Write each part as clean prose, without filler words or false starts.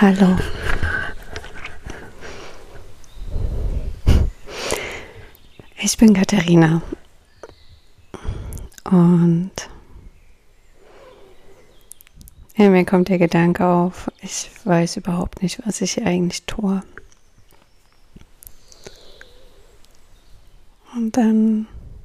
Hallo. Ich bin Katharina und mir kommt der Gedanke auf, ich weiß überhaupt nicht, was ich hier eigentlich tue. Und dann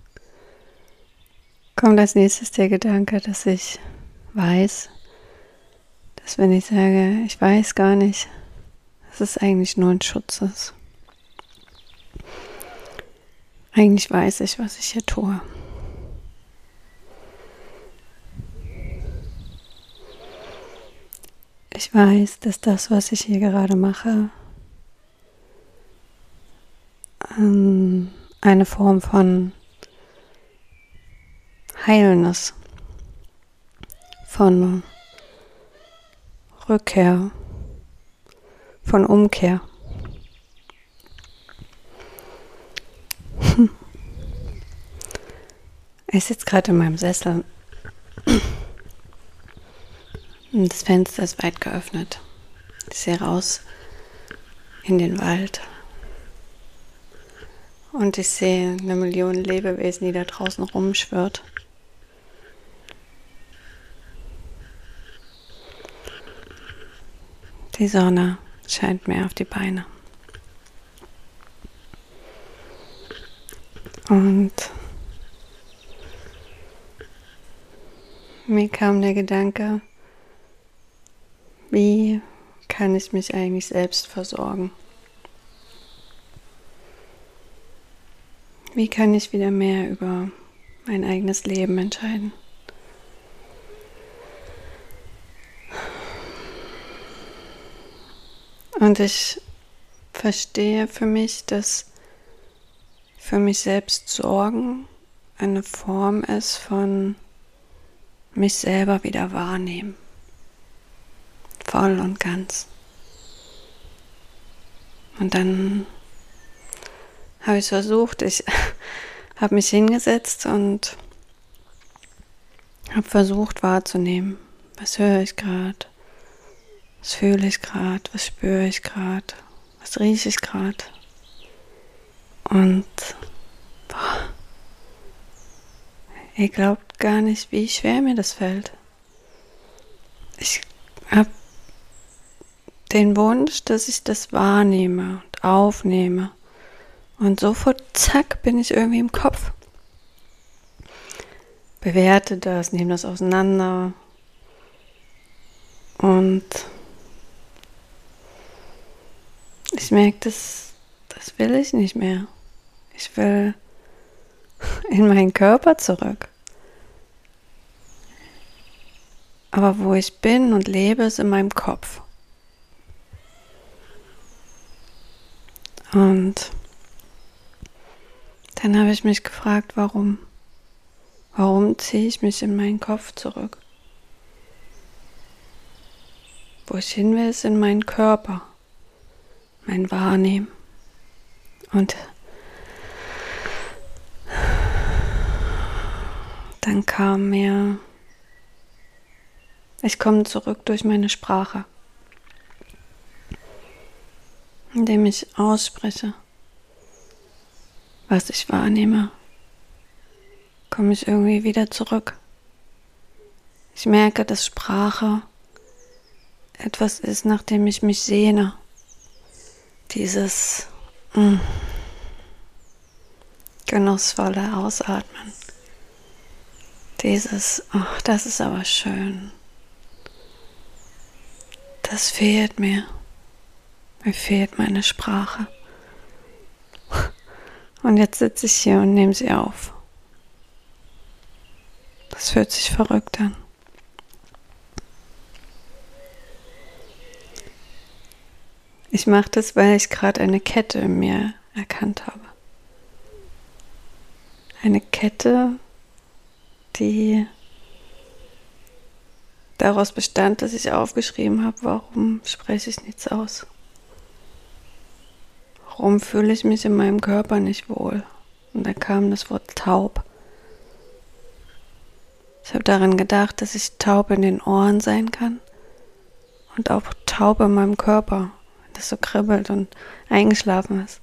kommt als nächstes der Gedanke, dass ich weiß, dass wenn ich sage, ich weiß gar nicht, dass es eigentlich nur ein Schutz ist. Eigentlich weiß ich, was ich hier tue. Ich weiß, dass das, was ich hier gerade mache, eine Form von Heilen ist, von Rückkehr, von Umkehr. Ich sitze gerade in meinem Sessel und das Fenster ist weit geöffnet. Ich sehe raus in den Wald und ich sehe 1.000.000 Lebewesen, die da draußen rumschwirrt. Die Sonne scheint mir auf die Beine. Und mir kam der Gedanke, wie kann ich mich eigentlich selbst versorgen? Wie kann ich wieder mehr über mein eigenes Leben entscheiden? Und ich verstehe für mich, dass für mich selbst Sorgen eine Form ist von mich selber wieder wahrnehmen. Voll und ganz. Und dann habe ich versucht, ich habe mich hingesetzt und habe versucht wahrzunehmen, was höre ich gerade, was fühle ich gerade, was spüre ich gerade, was rieche ich gerade. Und ihr glaubt gar nicht, wie schwer mir das fällt. Ich habe den Wunsch, dass ich das wahrnehme und aufnehme. Und sofort, zack, bin ich irgendwie im Kopf. Bewerte das, nehme das auseinander. Und ich merke, das will ich nicht mehr. Ich will in meinen Körper zurück. Aber wo ich bin und lebe, ist in meinem Kopf. Und dann habe ich mich gefragt, warum? Warum ziehe ich mich in meinen Kopf zurück? Wo ich hin will, ist in meinen Körper, mein Wahrnehmen. Und dann kam mir, ich komme zurück durch meine Sprache, indem ich ausspreche, was ich wahrnehme, komme ich irgendwie wieder zurück. Ich merke, dass Sprache etwas ist, nach dem ich mich sehne. Dieses genussvolle Ausatmen. Dieses, ach, das ist aber schön. Das fehlt mir. Mir fehlt meine Sprache. Und jetzt sitze ich hier und nehme sie auf. Das fühlt sich verrückt an. Ich mache das, weil ich gerade eine Kette in mir erkannt habe. Eine Kette, die daraus bestand, dass ich aufgeschrieben habe, warum spreche ich nichts aus? Warum fühle ich mich in meinem Körper nicht wohl? Und da kam das Wort taub. Ich habe daran gedacht, dass ich taub in den Ohren sein kann und auch taub in meinem Körper, das so kribbelt und eingeschlafen ist.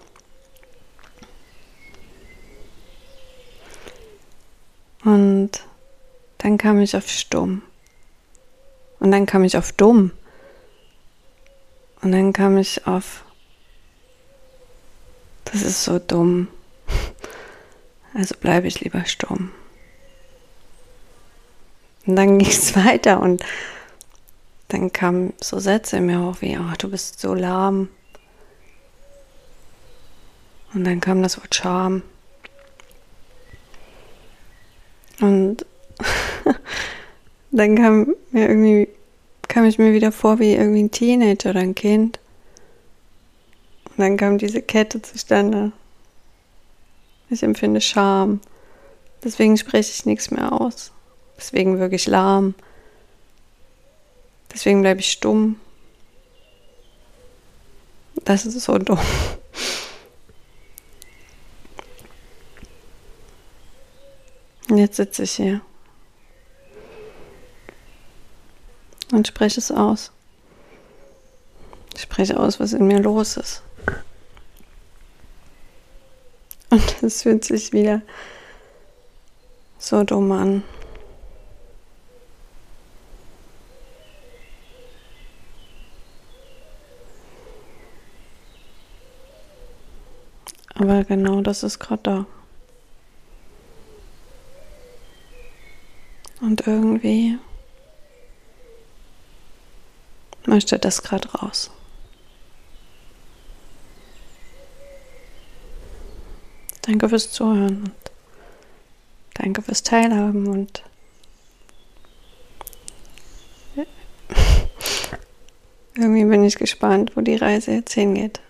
Und dann kam ich auf stumm. Und dann kam ich auf dumm. Und dann kam ich auf, das ist so dumm. Also bleibe ich lieber stumm. Und dann ging es weiter und dann kamen so Sätze in mir hoch wie, oh, du bist so lahm. Und dann kam das Wort Scham. Und dann kam ich mir wieder vor wie irgendwie ein Teenager oder ein Kind. Und dann kam diese Kette zustande. Ich empfinde Scham. Deswegen spreche ich nichts mehr aus. Deswegen wirke ich lahm. Deswegen bleibe ich stumm. Das ist so dumm. Und jetzt sitze ich hier und spreche es aus. Ich spreche aus, was in mir los ist. Und es fühlt sich wieder so dumm an. Aber genau das ist gerade da. Und irgendwie möchte das gerade raus. Danke fürs Zuhören und danke fürs Teilhaben und irgendwie bin ich gespannt, wo die Reise jetzt hingeht.